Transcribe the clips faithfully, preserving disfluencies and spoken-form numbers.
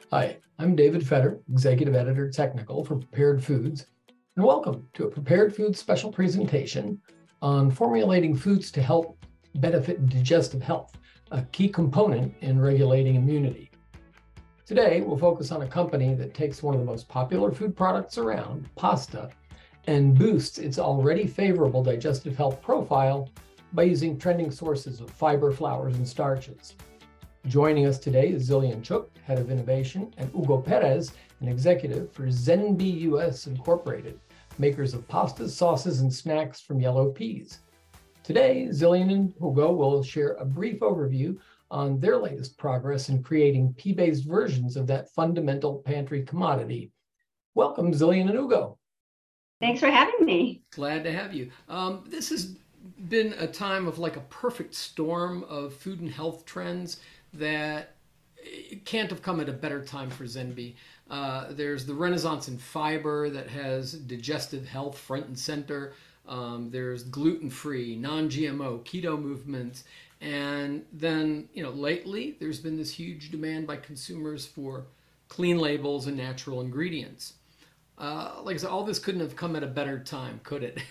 Hi, I'm David Fetter, Executive Editor Technical for Prepared Foods, and welcome to a Prepared Foods special presentation on formulating foods to help benefit digestive health, a key component in regulating immunity. Today, we'll focus on a company that takes one of the most popular food products around, pasta, and boosts its already favorable digestive health profile by using trending sources of fiber, flours, and starches. Joining us today is Zillian Chuk, Head of Innovation, and Hugo Perez, an executive for Zenby U S Incorporated, makers of pastas, sauces, and snacks from yellow peas. Today, Zillian and Hugo will share a brief overview on their latest progress in creating pea-based versions of that fundamental pantry commodity. Welcome, Zillian and Hugo. Thanks for having me. Glad to have you. Um, this has been a time of like a perfect storm of food and health trends that can't have come at a better time for Zenby. Uh, there's the renaissance in fiber that has digestive health front and center. Um, there's gluten-free, non-G M O, keto movements. And then, you know, lately there's been this huge demand by consumers for clean labels and natural ingredients. Uh, like I said, all this couldn't have come at a better time, could it?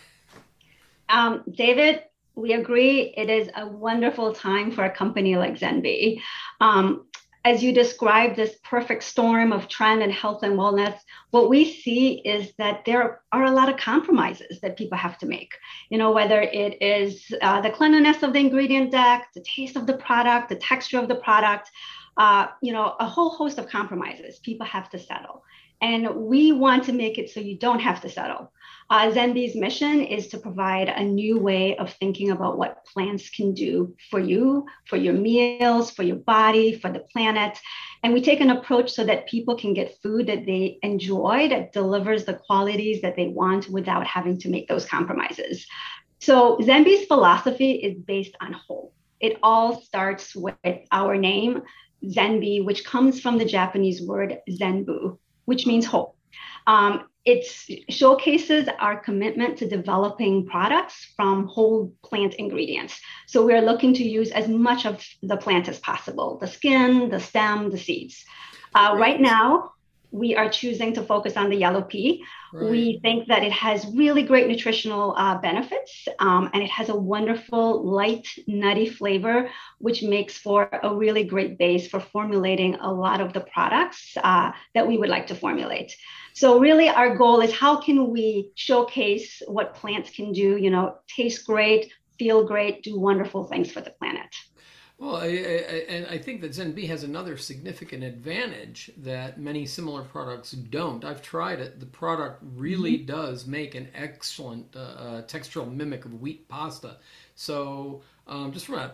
Um, David, we agree it is a wonderful time for a company like Zenby. Um, as you described this perfect storm of trend and health and wellness, what we see is that there are a lot of compromises that people have to make. You know, whether it is uh, the cleanliness of the ingredient deck, the taste of the product, the texture of the product, uh, you know, a whole host of compromises people have to settle. And we want to make it so you don't have to settle. Uh, Zenby's mission is to provide a new way of thinking about what plants can do for you, for your meals, for your body, for the planet. And we take an approach so that people can get food that they enjoy, that delivers the qualities that they want without having to make those compromises. So Zenby's philosophy is based on whole. It all starts with our name, Zenby, which comes from the Japanese word Zenbu, which means whole. Um, it showcases our commitment to developing products from whole plant ingredients. So we're looking to use as much of the plant as possible, the skin, the stem, the seeds. Uh, right now, we are choosing to focus on the yellow pea. Right. We think that it has really great nutritional uh, benefits, um, and it has a wonderful light, nutty flavor, which makes for a really great base for formulating a lot of the products uh, that we would like to formulate. So really our goal is how can we showcase what plants can do, you know, taste great, feel great, do wonderful things for the planet. Well, I, I, and I think that Zenby has another significant advantage that many similar products don't. I've tried it. The product really mm-hmm. does make an excellent uh, uh, textural mimic of wheat pasta. So um, just from a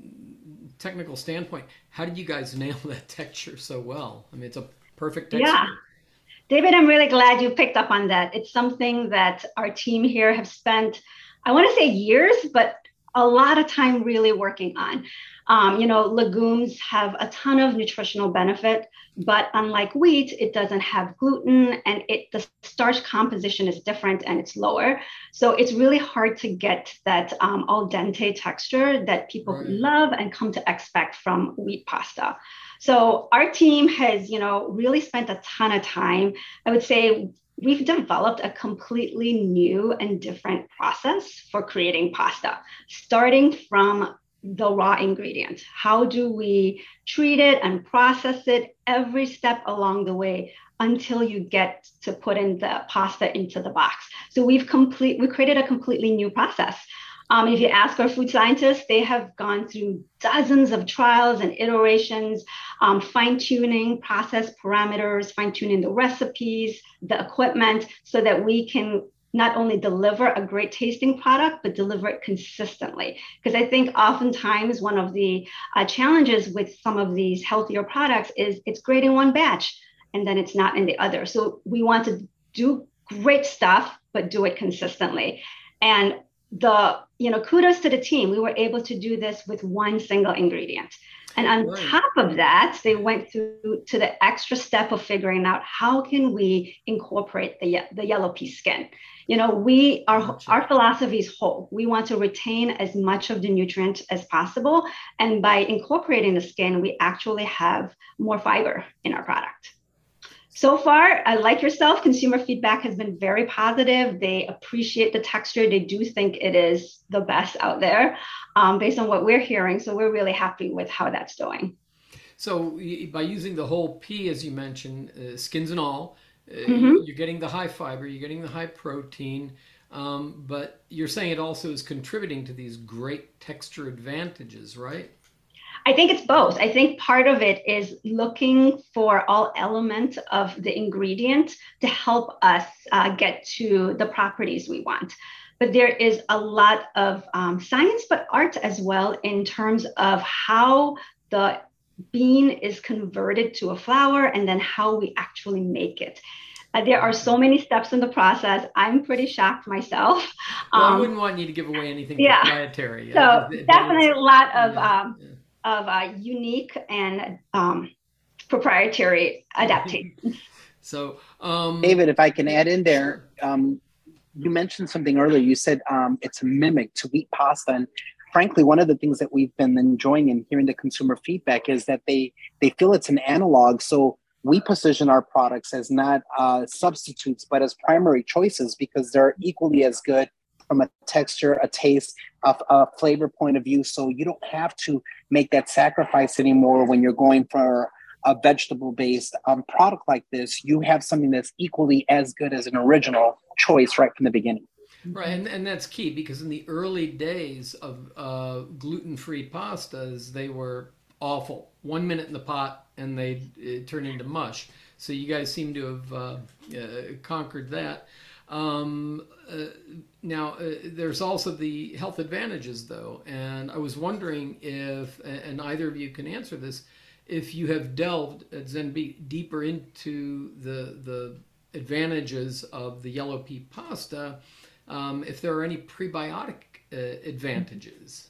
technical standpoint, how did you guys nail that texture so well? I mean, it's a perfect texture. Yeah. David, I'm really glad you picked up on that. It's something that our team here have spent, I want to say years, but a lot of time really working on. Um, you know, legumes have a ton of nutritional benefit, but unlike wheat, it doesn't have gluten, and it the starch composition is different and it's lower. So it's really hard to get that um, al dente texture that people right. love and come to expect from wheat pasta. So our team has, you know, really spent a ton of time. I would say we've developed a completely new and different process for creating pasta, starting from the raw ingredient. How do we treat it and process it every step along the way until you get to put in the pasta into the box? So we've complete, we created a completely new process. Um, if you ask our food scientists, they have gone through dozens of trials and iterations, um, fine-tuning process parameters, fine-tuning the recipes, the equipment, so that we can not only deliver a great tasting product, but deliver it consistently. Because I think oftentimes one of the uh, challenges with some of these healthier products is it's great in one batch, and then it's not in the other. So we want to do great stuff, but do it consistently. And the, you know, kudos to the team. We were able to do this with one single ingredient. And on right. top of that, they went through to the extra step of figuring out how can we incorporate the, the yellow pea skin. You know, we our gotcha. Our philosophy is whole. We want to retain as much of the nutrient as possible. And by incorporating the skin, we actually have more fiber in our product. So far, uh, like yourself, consumer feedback has been very positive. They appreciate the texture. They do think it is the best out there, um, based on what we're hearing. So we're really happy with how that's going. So by using the whole pea, as you mentioned, uh, skins and all, uh, Mm-hmm. you're getting the high fiber, you're getting the high protein, um, but you're saying it also is contributing to these great texture advantages, right? I think it's both. I think part of it is looking for all elements of the ingredient to help us uh, get to the properties we want. But there is a lot of um, science, but art as well, in terms of how the bean is converted to a flour and then how we actually make it. Uh, there are Okay. so many steps in the process. I'm pretty shocked myself. Well, I Um, wouldn't want you to give away anything yeah, proprietary, uh, so but it's, definitely a lot of yeah, um, of uh, unique and um, proprietary yeah. adaptations. So, um, David, if I can yeah, add in there, sure. um, you mentioned something earlier. You said um, it's a mimic to wheat pasta, and frankly, one of the things that we've been enjoying and hearing the consumer feedback is that they they feel it's an analog. So we position our products as not uh, substitutes, but as primary choices because they're equally as good from a texture, a taste, a, a flavor point of view. So you don't have to make that sacrifice anymore when you're going for a vegetable-based um, product like this. You have something that's equally as good as an original choice right from the beginning. Right, and, and that's key because in the early days of uh, gluten-free pastas, they were awful. One minute in the pot and they turn into mush. So you guys seem to have uh, uh, conquered that. Um, uh, now, uh, there's also the health advantages, though, and I was wondering if, and either of you can answer this, if you have delved at Zenbe deeper into the the advantages of the yellow pea pasta, um, if there are any prebiotic uh, advantages.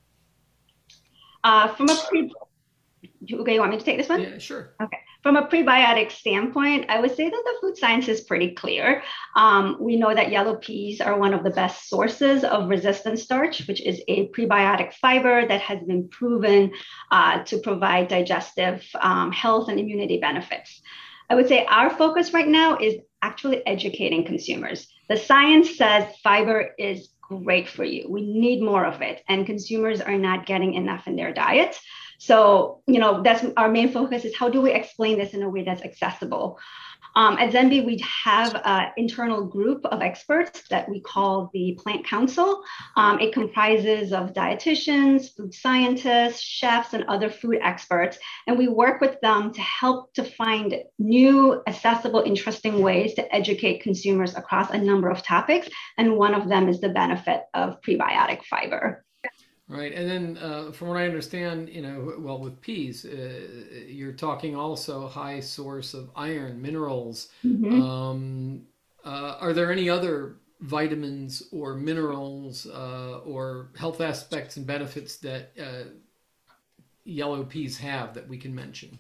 Uh, from a pre, okay, you want me to take this one? Yeah, sure. Okay. From a prebiotic standpoint, I would say that the food science is pretty clear. Um, we know that yellow peas are one of the best sources of resistant starch, which is a prebiotic fiber that has been proven uh, to provide digestive um, health and immunity benefits. I would say our focus right now is actually educating consumers. The science says fiber is great for you. We need more of it, and consumers are not getting enough in their diet. So, you know, that's our main focus is how do we explain this in a way that's accessible? Um, at Zenbe, we have an internal group of experts that we call the Plant Council. Um, it comprises of dietitians, food scientists, chefs, and other food experts. And we work with them to help to find new, accessible, interesting ways to educate consumers across a number of topics. And one of them is the benefit of prebiotic fiber. Right, and then uh, from what I understand, you know, well, with peas, uh, you're talking also high source of iron, minerals. Mm-hmm. Um, uh, are there any other vitamins or minerals uh, or health aspects and benefits that uh, yellow peas have that we can mention?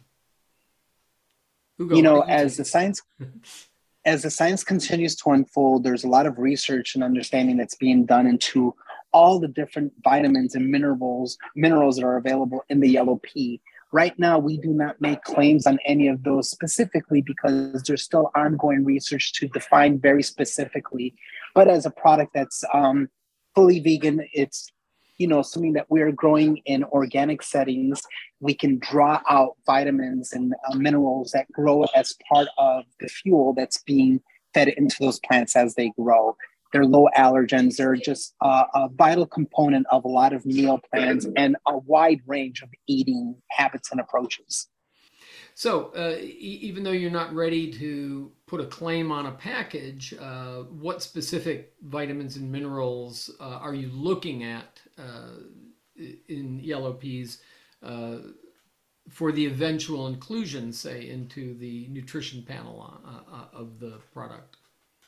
Hugo, You know, why don't you as take the it? science as the science continues to unfold, there's a lot of research and understanding that's being done into all the different vitamins and minerals minerals that are available in the yellow pea. Right now, we do not make claims on any of those specifically because there's still ongoing research to define very specifically. But as a product that's um, fully vegan, it's you know something that we're growing in organic settings. We can draw out vitamins and uh, minerals that grow as part of the fuel that's being fed into those plants as they grow. They're low allergens. They're just uh, a vital component of a lot of meal plans and a wide range of eating habits and approaches. So, uh, e- even though you're not ready to put a claim on a package, uh, what specific vitamins and minerals uh, are you looking at uh, in yellow peas uh, for the eventual inclusion, say, into the nutrition panel uh, uh, of the product?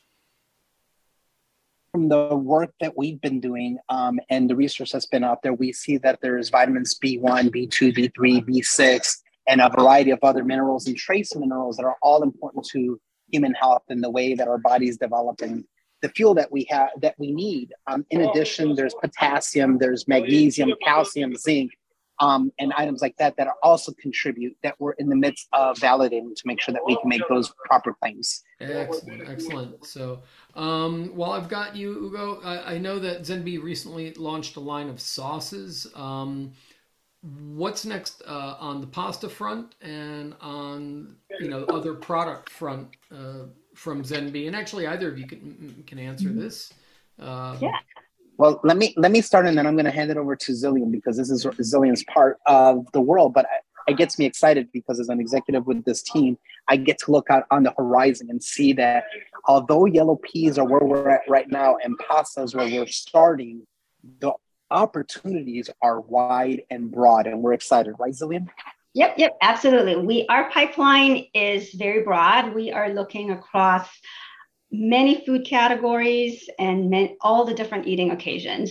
From the work that we've been doing um, and the research that's been out there, we see that there's vitamins B one, B two, B three, B six, and a variety of other minerals and trace minerals that are all important to human health and the way that our bodies develop and the fuel that we have that we need. Um, in addition, there's potassium, there's magnesium, calcium, zinc. um, and items like that that are also contribute that we're in the midst of validating to make sure that we can make those proper claims. Excellent, excellent. So, um, while I've got you, Ugo, I, I know that Zenby recently launched a line of sauces. Um, what's next uh, on the pasta front and on you know other product front uh, from Zenby? And actually, either of you can can answer this. Um, Yeah. Well, let me let me start, and then I'm going to hand it over to Zillian because this is Zillian's part of the world. But it gets me excited because as an executive with this team, I get to look out on the horizon and see that although yellow peas are where we're at right now and pasta is where we're starting, the opportunities are wide and broad, and we're excited, right, Zillian? Yep, yep, absolutely. We our pipeline is very broad. We are looking across many food categories and many, all the different eating occasions.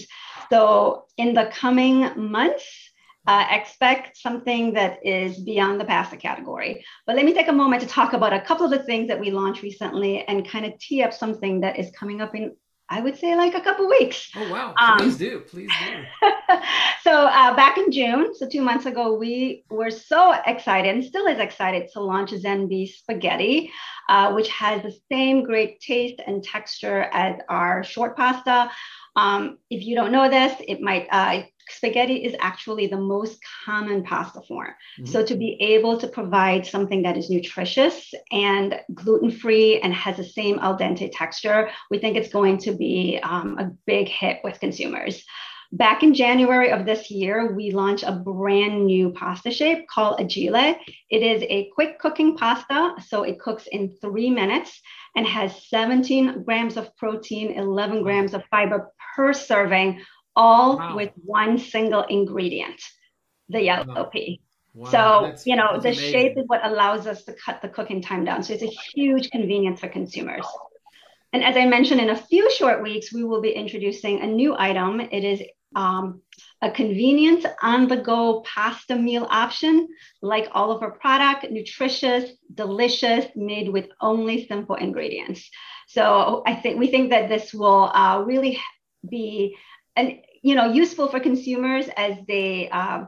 So in the coming months, uh, expect something that is beyond the pasta category. But let me take a moment to talk about a couple of the things that we launched recently and kind of tee up something that is coming up in, I would say, like a couple weeks. Oh, wow. Um, Please do. Please do. so uh, back in June, so two months ago, we were so excited and still is excited to launch Zenby Spaghetti, uh, which has the same great taste and texture as our short pasta. Um, if you don't know this, it might, uh, spaghetti is actually the most common pasta form. Mm-hmm. So to be able to provide something that is nutritious and gluten-free and has the same al dente texture, we think it's going to be um, a big hit with consumers. Back in January of this year, we launched a brand new pasta shape called Agile. It is a quick cooking pasta, so it cooks in three minutes and has seventeen grams of protein, eleven grams of fiber per serving, all wow. with one single ingredient, the yellow wow. pea. Wow. So, that's, you know, the amazing. Shape is what allows us to cut the cooking time down. So it's a huge convenience for consumers. And as I mentioned, in a few short weeks, we will be introducing a new item. It is um, a convenient on-the-go pasta meal option, like all of our product, nutritious, delicious, made with only simple ingredients. So I think we think that this will uh, really be, an, you know, useful for consumers as they uh,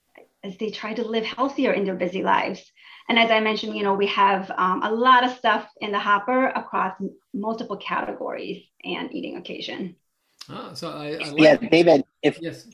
as they try to live healthier in their busy lives. And as I mentioned, you know, we have um, a lot of stuff in the hopper across multiple categories and eating occasion. Oh, so I, I like yeah, David, if yes.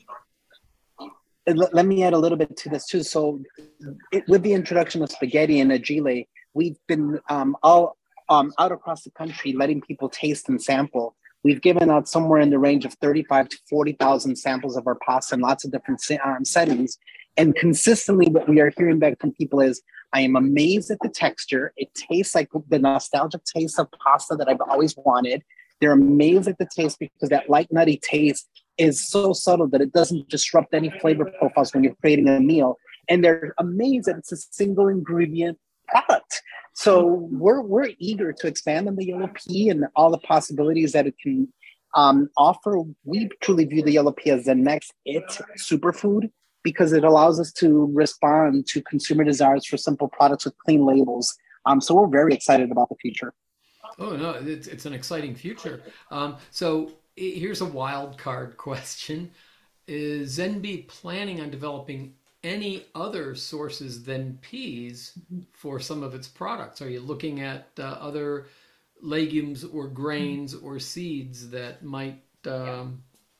Let me add a little bit to this too. So it, with the introduction of spaghetti and Agile, we've been um, all um, out across the country letting people taste and sample. We've given out somewhere in the range of thirty-five to forty thousand samples of our pasta in lots of different um, settings. And consistently what we are hearing back from people is, I am amazed at the texture. It tastes like the nostalgic taste of pasta that I've always wanted. They're amazed at the taste because that light nutty taste is so subtle that it doesn't disrupt any flavor profiles when you're creating a meal. And they're amazed that it's a single ingredient product. So we're we're eager to expand on the yellow pea and all the possibilities that it can um, offer. We truly view the yellow pea as the next it superfood because it allows us to respond to consumer desires for simple products with clean labels. Um, so we're very excited about the future. Oh, no, it's, it's an exciting future. Um, so here's a wild card question. Is Zenby planning on developing any other sources than peas for some of its products? Are you looking at uh, other legumes or grains or seeds that might um,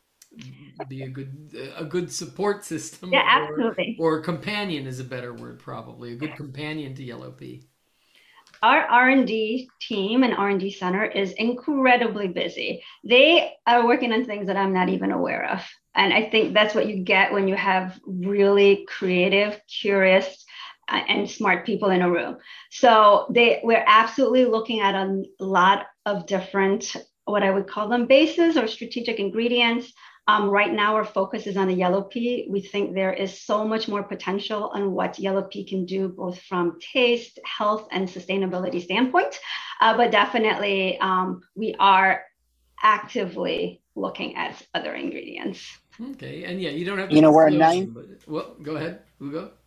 be a good a good support system? Yeah, absolutely. Or, or companion is a better word, probably. A good companion to yellow pea. Our R and D team and R and D center is incredibly busy. They are working on things that I'm not even aware of. And I think that's what you get when you have really creative, curious, uh, and smart people in a room. So they we're absolutely looking at a lot of different, what I would call them, bases or strategic ingredients. Um, right now, our focus is on the yellow pea. We think there is so much more potential on what yellow pea can do, both from taste, health, and sustainability standpoint. Uh, but definitely, um, we are actively looking at other ingredients. Okay, and yeah, you don't have to. You know, we're a nine. Them, but, well, go ahead, Ugo.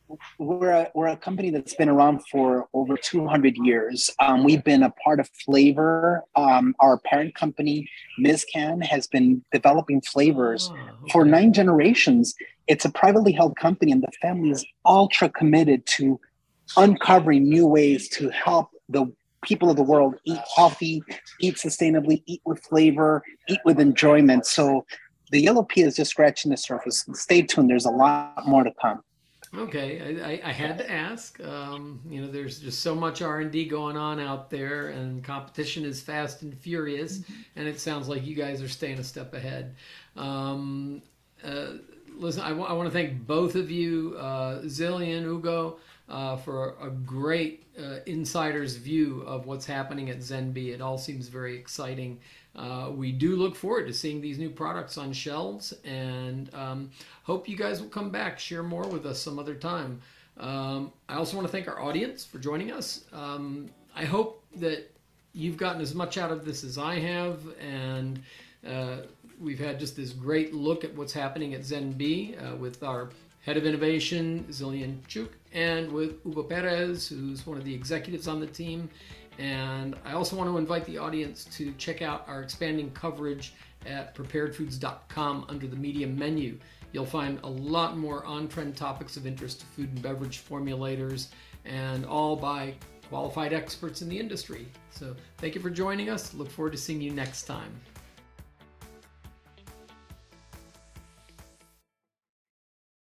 we're a, we're a company that's been around for over two hundred years. Um, we've been a part of flavor. Um, our parent company, Mizcan, has been developing flavors Ah, okay. for nine generations. It's a privately held company, and the family is ultra committed to uncovering new ways to help the people of the world eat healthy, eat sustainably, eat with flavor, eat with enjoyment. So the yellow pea is just scratching the surface. Stay tuned. There's a lot more to come. Okay, I, I, I had to ask. Um, you know, there's just so much R and D going on out there, and competition is fast and furious. And it sounds like you guys are staying a step ahead. Um, uh, listen, I, w- I want to thank both of you, uh, Zillian, Ugo, uh, for a great uh, insider's view of what's happening at Zenby. It all seems very exciting. Uh, we do look forward to seeing these new products on shelves, and um, hope you guys will come back, share more with us some other time. Um, I also want to thank our audience for joining us. Um, I hope that you've gotten as much out of this as I have, and uh, we've had just this great look at what's happening at Zenby uh, with our head of innovation, Zillian Chuk, and with Ugo Perez, who's one of the executives on the team. And I also want to invite the audience to check out our expanding coverage at prepared foods dot com under the media menu. You'll find a lot more on-trend topics of interest to food and beverage formulators, and all by qualified experts in the industry. So thank you for joining us. Look forward to seeing you next time.